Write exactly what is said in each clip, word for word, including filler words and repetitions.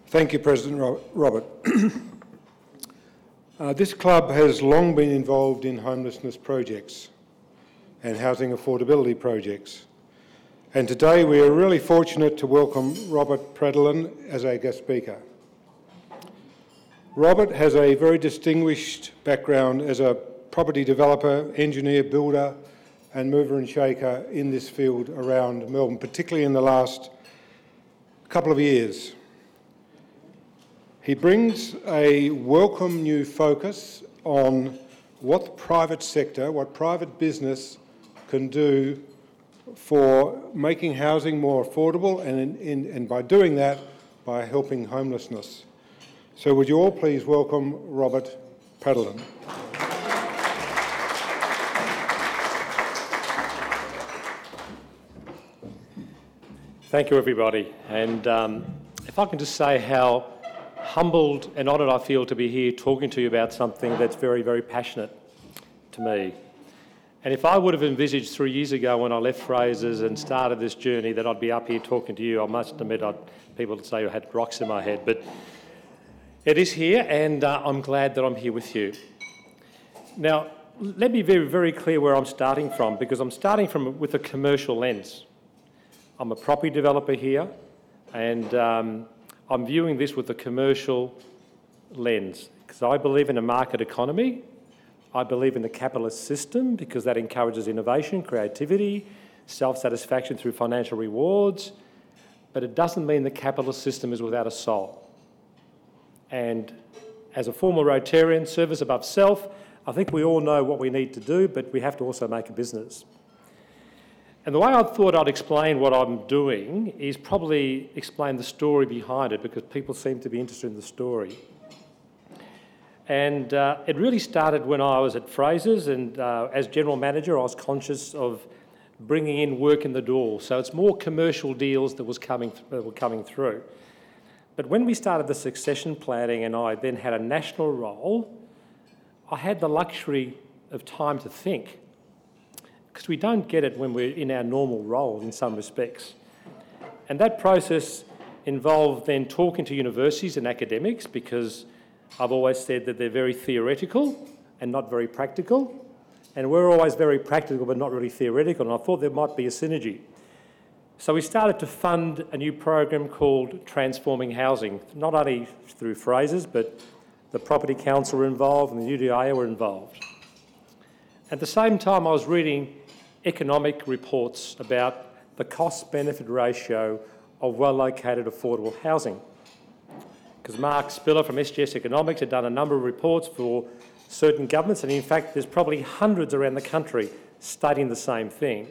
Thank you, President Robert. uh, this club has long been involved in homelessness projects and housing affordability projects. And today we are really fortunate to welcome Robert Pradelin as our guest speaker. Robert has a very distinguished background as a property developer, engineer, builder and mover and shaker in this field around Melbourne, particularly in the last couple of years. He brings a welcome new focus on what the private sector, what private business can do for making housing more affordable and, in, in, and by doing that, by helping homelessness. So would you all please welcome Robert Pradelin. Thank you, everybody. And um, if I can just say how humbled and honoured I feel to be here talking to you about something that's very, very passionate to me. And if I would have envisaged three years ago when I left Frasers and started this journey that I'd be up here talking to you, I must admit I'd, people would say I had rocks in my head, but it is here and uh, I'm glad that I'm here with you. Now, let me be very, very clear where I'm starting from, because I'm starting from with a commercial lens. I'm a property developer here and um, I'm viewing this with a commercial lens because I believe in a market economy. I believe in the capitalist system because that encourages innovation, creativity, self-satisfaction through financial rewards, but it doesn't mean the capitalist system is without a soul. And as a former Rotarian, service above self, I think we all know what we need to do, but we have to also make a business. And the way I thought I'd explain what I'm doing is probably explain the story behind it, because people seem to be interested in the story. And uh, it really started when I was at Frasers, and uh, as general manager I was conscious of bringing in work in the door. So it's more commercial deals that, was coming th- that were coming through. But when we started the succession planning and I then had a national role, I had the luxury of time to think, because we don't get it when we're in our normal role in some respects. And that process involved then talking to universities and academics, because I've always said that they're very theoretical and not very practical, and we're always very practical but not really theoretical, and I thought there might be a synergy. So we started to fund a new program called Transforming Housing, not only through Frasers, but the Property Council were involved and the U D I A were involved. At the same time, I was reading economic reports about the cost-benefit ratio of well-located affordable housing. Because Mark Spiller from S G S Economics had done a number of reports for certain governments, and in fact there's probably hundreds around the country stating the same thing.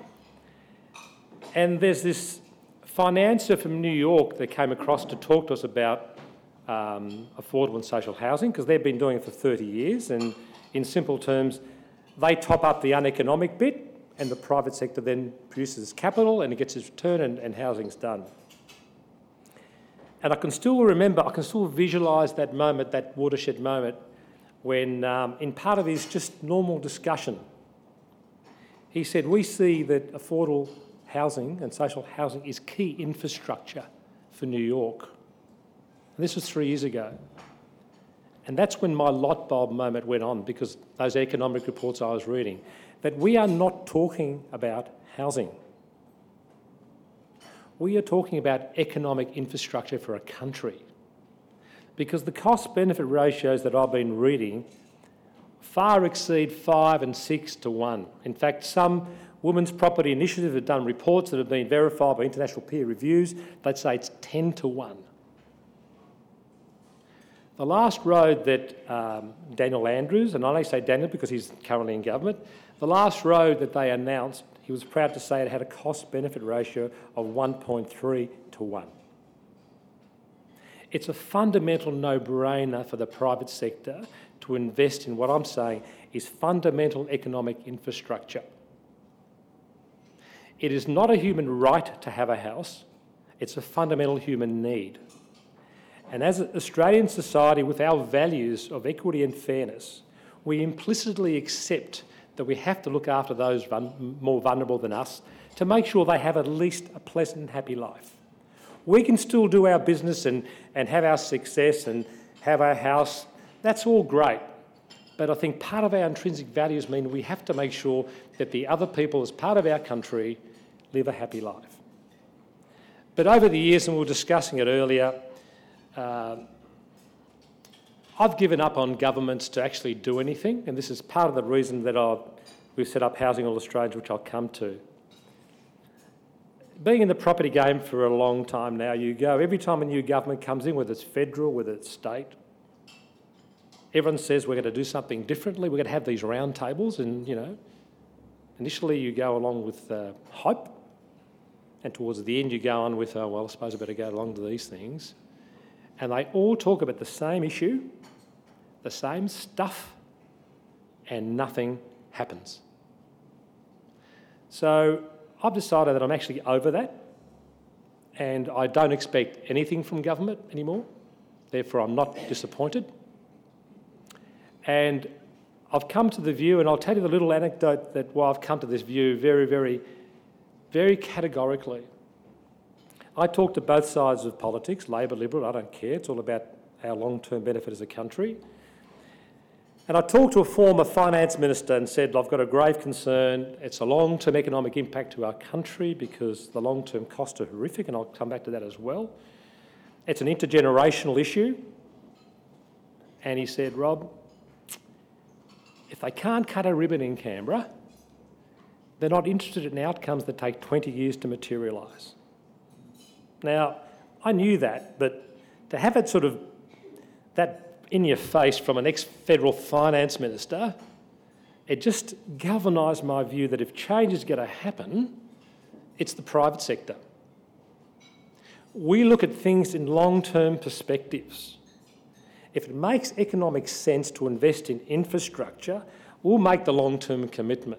And there's this financier from New York that came across to talk to us about um, affordable and social housing, because they've been doing it for thirty years, and in simple terms, they top up the uneconomic bit and the private sector then produces capital and it gets its return and, and housing's done. And I can still remember, I can still visualise that moment, that watershed moment, when um, in part of his just normal discussion, he said, we see that affordable housing and social housing is key infrastructure for New York. And this was three years ago. And that's when my light bulb moment went on, because those economic reports I was reading, that we are not talking about housing. We are talking about economic infrastructure for a country. Because the cost-benefit ratios that I've been reading far exceed five and six to one. In fact, some Women's Property Initiative have done reports that have been verified by international peer reviews. They'd say it's ten to one. The last road that um, Daniel Andrews, and I only say Daniel because he's currently in government, the last road that they announced, he was proud to say it had a cost-benefit ratio of one point three to one. It's a fundamental no-brainer for the private sector to invest in what I'm saying is fundamental economic infrastructure. It is not a human right to have a house, it's a fundamental human need. And as an Australian society with our values of equity and fairness, we implicitly accept that we have to look after those vul- more vulnerable than us to make sure they have at least a pleasant and happy life. We can still do our business and, and have our success and have our house. That's all great. But I think part of our intrinsic values mean we have to make sure that the other people as part of our country live a happy life. But over the years, and we were discussing it earlier, uh, I've given up on governments to actually do anything, and this is part of the reason that I've, we've set up Housing All Australia, which I'll come to. Being in the property game for a long time now, you go, every time a new government comes in, whether it's federal, whether it's state, everyone says we're going to do something differently, we're going to have these round tables, and, you know, initially you go along with uh, hope, and towards the end you go on with, oh, well, I suppose I better go along to these things. And they all talk about the same issue, the same stuff, and nothing happens. So I've decided that I'm actually over that, and I don't expect anything from government anymore. Therefore, I'm not disappointed. And I've come to the view, and I'll tell you the little anecdote that why I've come to this view very, very, very categorically. I talk to both sides of politics, Labor, Liberal, I don't care. It's all about our long-term benefit as a country. And I talked to a former finance minister and said, I've got a grave concern. It's a long-term economic impact to our country because the long-term costs are horrific, and I'll come back to that as well. It's an intergenerational issue. And he said, Rob, if they can't cut a ribbon in Canberra, they're not interested in outcomes that take twenty years to materialise. Now, I knew that, but to have it sort of, that in your face from an ex-federal finance minister, it just galvanised my view that if change is going to happen, it's the private sector. We look at things in long-term perspectives. If it makes economic sense to invest in infrastructure, we'll make the long-term commitment.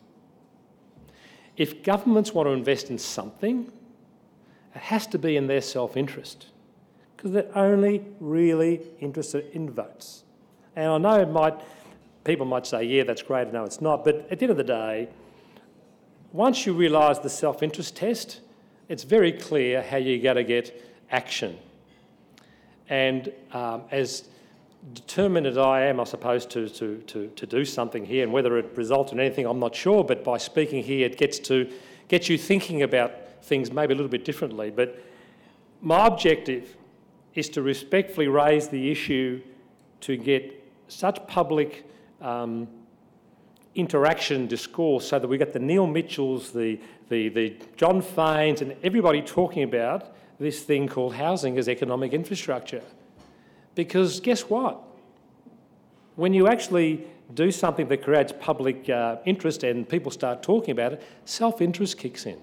If governments want to invest in something, it has to be in their self-interest, because they're only really interested in votes. And I know it might, people might say, yeah, that's great, no, it's not, but at the end of the day, once you realise the self-interest test, it's very clear how you're going to get action. And um, as determined as I am, I suppose, to, to, to, to do something here, and whether it results in anything, I'm not sure, but by speaking here, it gets to gets you thinking about things maybe a little bit differently. But my objective is to respectfully raise the issue to get such public um, interaction, discourse, so that we get the Neil Mitchells, the, the, the John Faines, and everybody talking about this thing called housing as economic infrastructure. Because guess what? When you actually do something that creates public uh, interest and people start talking about it, self-interest kicks in.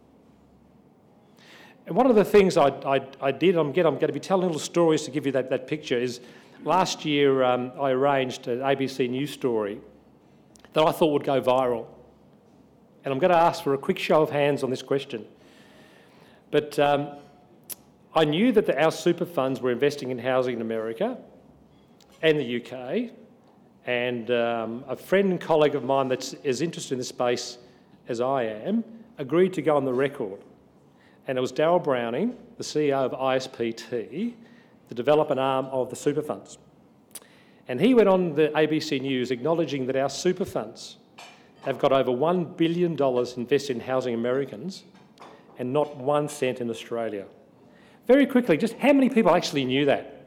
And one of the things I, I, I did, I'm, get, I'm going to be telling little stories to give you that, that picture, is last year um, I arranged an A B C News story that I thought would go viral. And I'm going to ask for a quick show of hands on this question. But um, I knew that the, our super funds were investing in housing in America and the U K, and um, a friend and colleague of mine that's as interested in this space as I am agreed to go on the record. And it was Darryl Browning, the C E O of I S P T, the development arm of the super funds. And he went on the A B C News acknowledging that our super funds have got over one billion dollars invested in housing Americans and not one cent in Australia. Very quickly, just how many people actually knew that?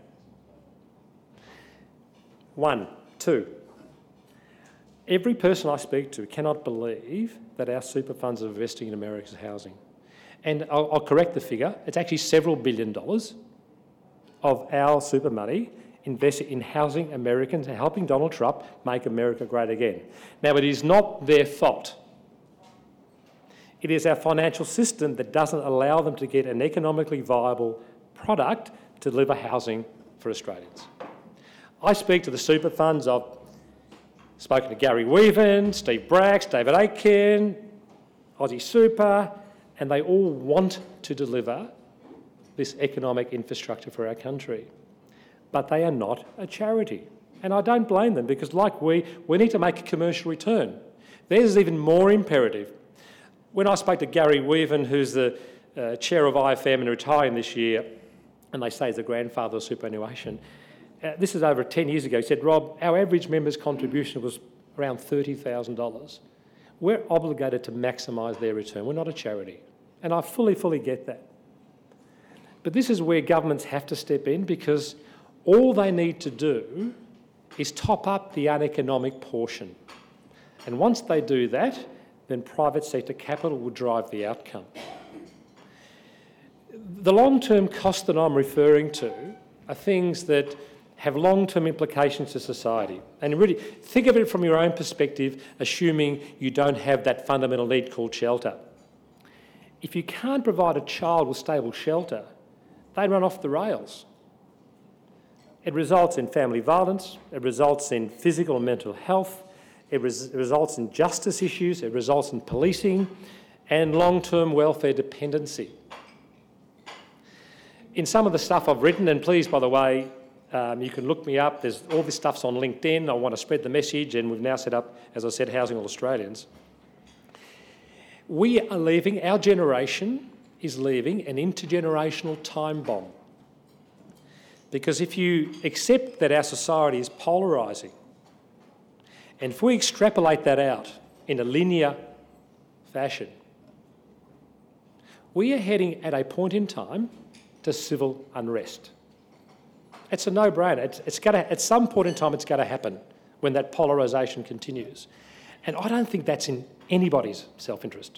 One, two. Every person I speak to cannot believe that our super funds are investing in America's housing. And I'll, I'll correct the figure, it's actually several billion dollars of our super money invested in housing Americans and helping Donald Trump make America great again. Now, it is not their fault. It is our financial system that doesn't allow them to get an economically viable product to deliver housing for Australians. I speak to the super funds. I've spoken to Gary Weaven, Steve Bracks, David Aitken, Aussie Super, and they all want to deliver this economic infrastructure for our country. But they are not a charity. And I don't blame them, because like we, we need to make a commercial return. Theirs is even more imperative. When I spoke to Gary Weaven, who's the uh, chair of I F M and retiring this year, and they say he's the grandfather of superannuation. Uh, this is over ten years ago. He said, Rob, our average member's contribution was around thirty thousand dollars. We're obligated to maximise their return. We're not a charity. And I fully, fully get that. But this is where governments have to step in, because all they need to do is top up the uneconomic portion. And once they do that, then private sector capital will drive the outcome. The long-term costs that I'm referring to are things that have long-term implications to society. And really, think of it from your own perspective, assuming you don't have that fundamental need called shelter. If you can't provide a child with stable shelter, they run off the rails. It results in family violence, it results in physical and mental health, it res- results in justice issues, it results in policing and long-term welfare dependency. In some of the stuff I've written, and please, by the way, um, you can look me up, there's all this stuff's on LinkedIn, I want to spread the message, and we've now set up, as I said, Housing All Australians. We are leaving, our generation is leaving an intergenerational time bomb. Because if you accept that our society is polarising, and if we extrapolate that out in a linear fashion, we are heading at a point in time to civil unrest. It's a no-brainer. It's, it's gonna, at some point in time, it's going to happen when that polarisation continues. And I don't think that's in anybody's self-interest.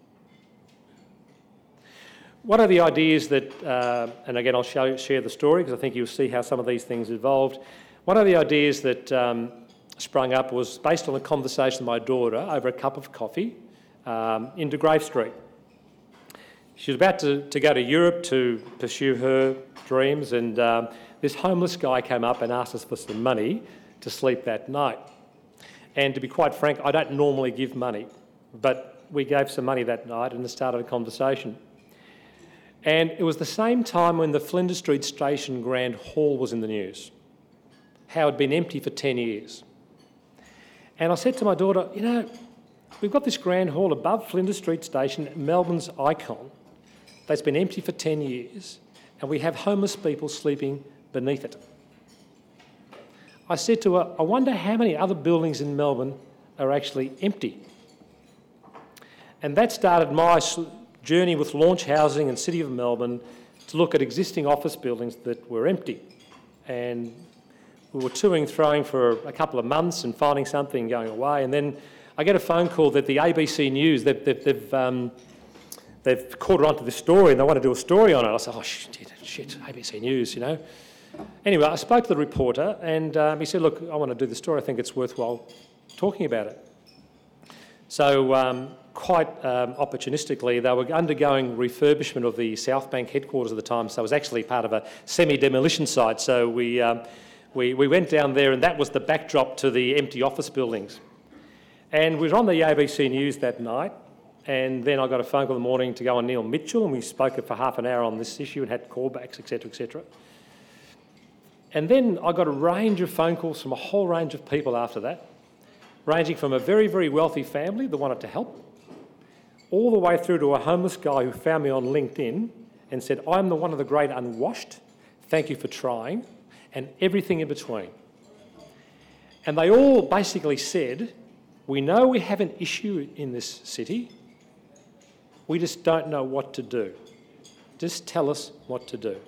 One of the ideas that, uh, and again I'll show, share the story because I think you'll see how some of these things evolved. One of the ideas that um, sprung up was based on a conversation with my daughter over a cup of coffee um, in De Grave Street. She was about to, to go to Europe to pursue her dreams, and um, this homeless guy came up and asked us for some money to sleep that night. And to be quite frank, I don't normally give money, but we gave some money that night and it started a conversation. And it was the same time when the Flinders Street Station Grand Hall was in the news, how it had been empty for ten years. And I said to my daughter, you know, we've got this Grand Hall above Flinders Street Station, Melbourne's icon, that's been empty for ten years, and we have homeless people sleeping beneath it. I said to her, I wonder how many other buildings in Melbourne are actually empty. And that started my journey with Launch Housing and City of Melbourne to look at existing office buildings that were empty. And we were toing, throwing for a couple of months and finding something and going away. And then I get a phone call that the A B C News, they've, they've, they've, um, they've caught onto this story and they want to do a story on it. I said, oh, shit, shit, A B C News, you know. Anyway, I spoke to the reporter and um, he said, look, I want to do the story. I think it's worthwhile talking about it. So um, quite um, opportunistically, they were undergoing refurbishment of the South Bank headquarters at the time. So it was actually part of a semi-demolition site. So we, um, we, we went down there and that was the backdrop to the empty office buildings. And we were on the A B C News that night. And then I got a phone call in the morning to go on Neil Mitchell, and we spoke for half an hour on this issue and had callbacks, et cetera, et cetera. And then I got a range of phone calls from a whole range of people after that, ranging from a very, very wealthy family that wanted to help, all the way through to a homeless guy who found me on LinkedIn and said, I'm the one of the great unwashed, thank you for trying, and everything in between. And they all basically said, we know we have an issue in this city, we just don't know what to do. Just tell us what to do.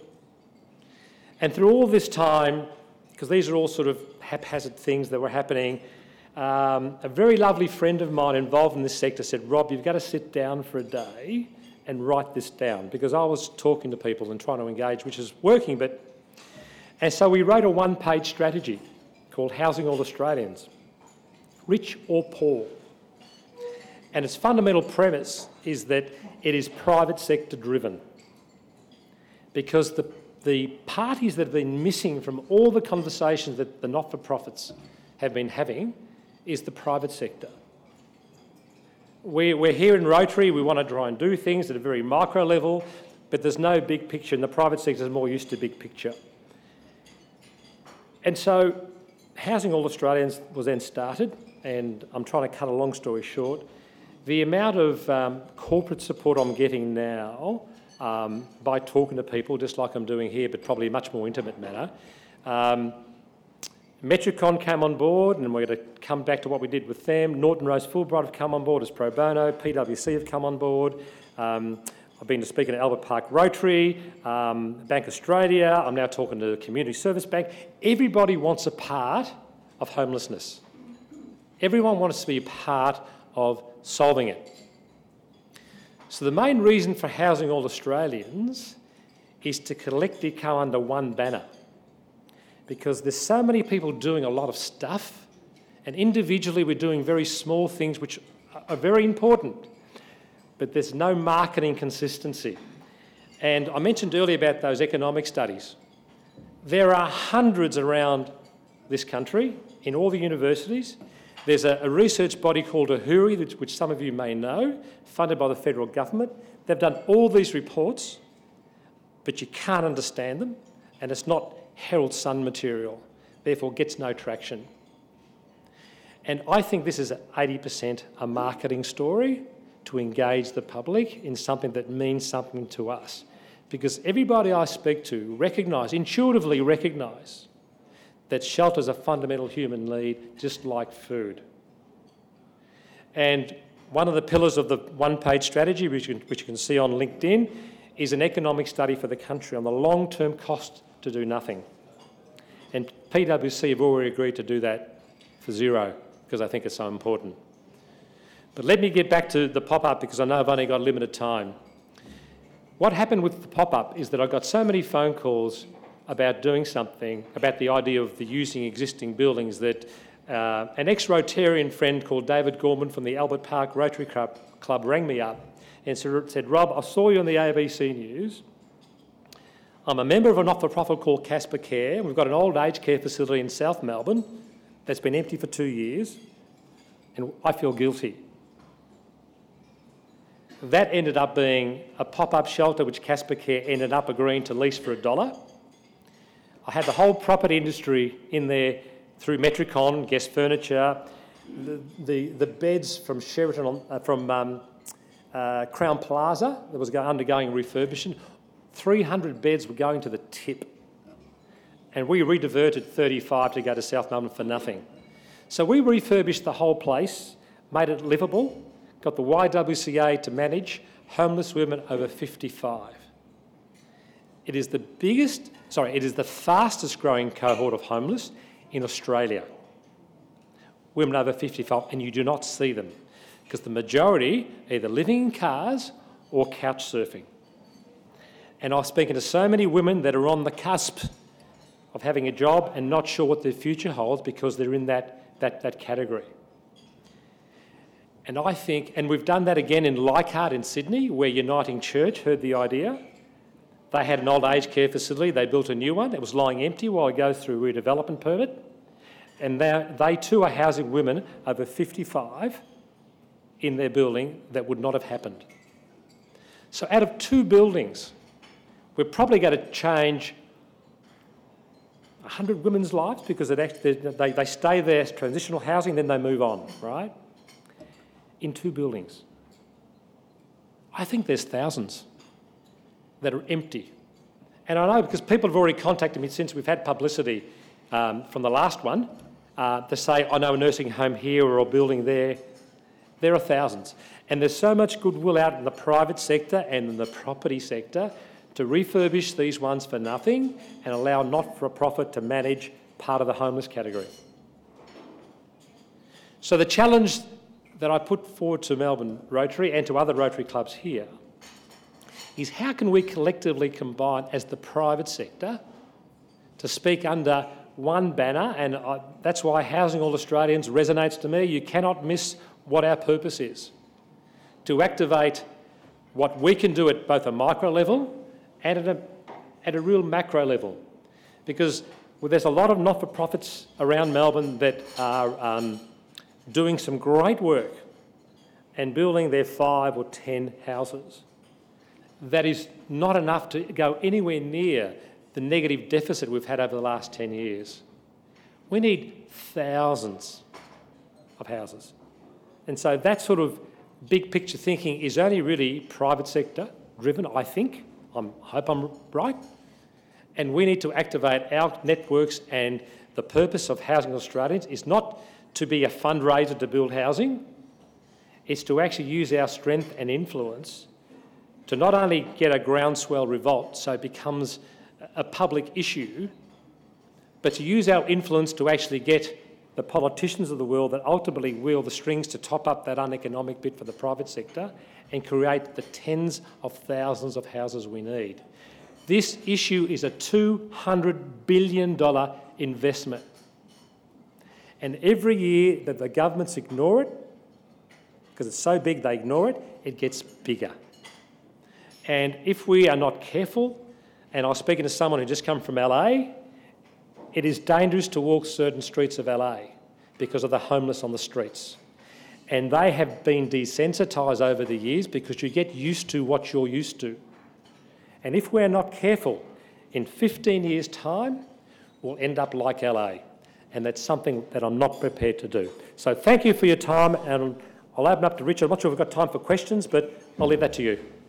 And through all this time, because these are all sort of haphazard things that were happening, um, a very lovely friend of mine involved in this sector said, Rob, you've got to sit down for a day and write this down, because I was talking to people and trying to engage, which is working. But And so we wrote a one-page strategy called Housing All Australians, rich or poor. And its fundamental premise is that it is private sector driven, because the The parties that have been missing from all the conversations that the not-for-profits have been having is the private sector. We, we're here in Rotary, we want to try and do things at a very micro level, but there's no big picture, and the private sector is more used to big picture. And so Housing All Australians was then started, and I'm trying to cut a long story short. the amount of um, corporate support I'm getting now um, by talking to people, just like I'm doing here, but probably a much more intimate manner. Um, Metricon came on board, and we're going to come back to what we did with them. Norton Rose Fulbright have come on board as pro bono. P W C have come on board. Um, I've been to speak at Albert Park Rotary, um, Bank Australia. I'm now talking to the Community Service Bank. Everybody wants a part of homelessness. Everyone wants to be a part of solving it. So the main reason for Housing All Australians is to collectively come under one banner, because there's so many people doing a lot of stuff, and individually we're doing very small things which are very important, but there's no marketing consistency. And I mentioned earlier about those economic studies. There are hundreds around this country in all the universities. There's a, a research body called Ahuri, which, which some of you may know, funded by the federal government. They've done all these reports, but you can't understand them, and it's not Herald Sun material, therefore gets no traction. And I think this is eighty percent a marketing story to engage the public in something that means something to us. Because everybody I speak to recognise, intuitively recognise, that shelter is a fundamental human need, just like food. And one of the pillars of the one-page strategy, which you, can, which you can see on LinkedIn, is an economic study for the country on the long-term cost to do nothing. And P W C have already agreed to do that for zero, because I think it's so important. But let me get back to the pop-up, because I know I've only got limited time. What happened with the pop-up is that I got so many phone calls about doing something, about the idea of the using existing buildings, that uh, an ex-Rotarian friend called David Gorman from the Albert Park Rotary Club, Club rang me up and said, Rob, I saw you on the A B C News. I'm a member of a not-for-profit called Casper Care. We've got an old aged care facility in South Melbourne that's been empty for two years, and I feel guilty. That ended up being a pop-up shelter which Casper Care ended up agreeing to lease for a dollar. I had the whole property industry in there through Metricon, Guest Furniture, the, the, the beds from Sheraton, on, uh, from um, uh, Crown Plaza that was undergoing refurbishment. three hundred beds were going to the tip, and we rediverted thirty-five to go to South Melbourne for nothing. So we refurbished the whole place, made it livable, got the Y W C A to manage homeless women over fifty-five. It is the biggest, sorry, it is the fastest growing cohort of homeless in Australia. Women over fifty-five, and you do not see them, because the majority are either living in cars or couch surfing. And I've spoken to so many women that are on the cusp of having a job and not sure what their future holds because they're in that, that, that category. And I think, and we've done that again in Leichhardt in Sydney, where Uniting Church heard the idea. They had an old aged care facility, they built a new one, it was lying empty while it goes through a redevelopment permit. And they too are housing women over fifty-five in their building that would not have happened. So out of two buildings, we're probably going to change one hundred women's lives, because it actually, they, they stay there as transitional housing, then they move on, right? In two buildings. I think there's thousands that are empty. And I know because people have already contacted me since we've had publicity um, from the last one uh, to say, I know a nursing home here or a building there. There are thousands. And there's so much goodwill out in the private sector and in the property sector to refurbish these ones for nothing and allow not-for-profit to manage part of the homeless category. So the challenge that I put forward to Melbourne Rotary and to other Rotary clubs here is how can we collectively combine as the private sector to speak under one banner, and I, that's why Housing All Australians resonates to me. You cannot miss what our purpose is, to activate what we can do at both a micro level and at a, at a real macro level. Because well, there's a lot of not-for-profits around Melbourne that are um, doing some great work and building their five or ten houses. That is not enough to go anywhere near the negative deficit we've had over the last ten years. We need thousands of houses. And so that sort of big picture thinking is only really private sector driven, I think. I hope I'm right. And we need to activate our networks, and the purpose of Housing Australians is not to be a fundraiser to build housing, it's to actually use our strength and influence to not only get a groundswell revolt so it becomes a public issue, but to use our influence to actually get the politicians of the world that ultimately wield the strings to top up that uneconomic bit for the private sector and create the tens of thousands of houses we need. This issue is a two hundred billion dollars investment. And every year that the governments ignore it, because it's so big they ignore it, it gets bigger. And if we are not careful, and I was speaking to someone who just come from L A, it is dangerous to walk certain streets of L A because of the homeless on the streets. And they have been desensitised over the years because you get used to what you're used to. And if we're not careful, in fifteen years' time, we'll end up like L A. And that's something that I'm not prepared to do. So thank you for your time, and I'll open up to Richard. I'm not sure if we've got time for questions, but I'll leave that to you.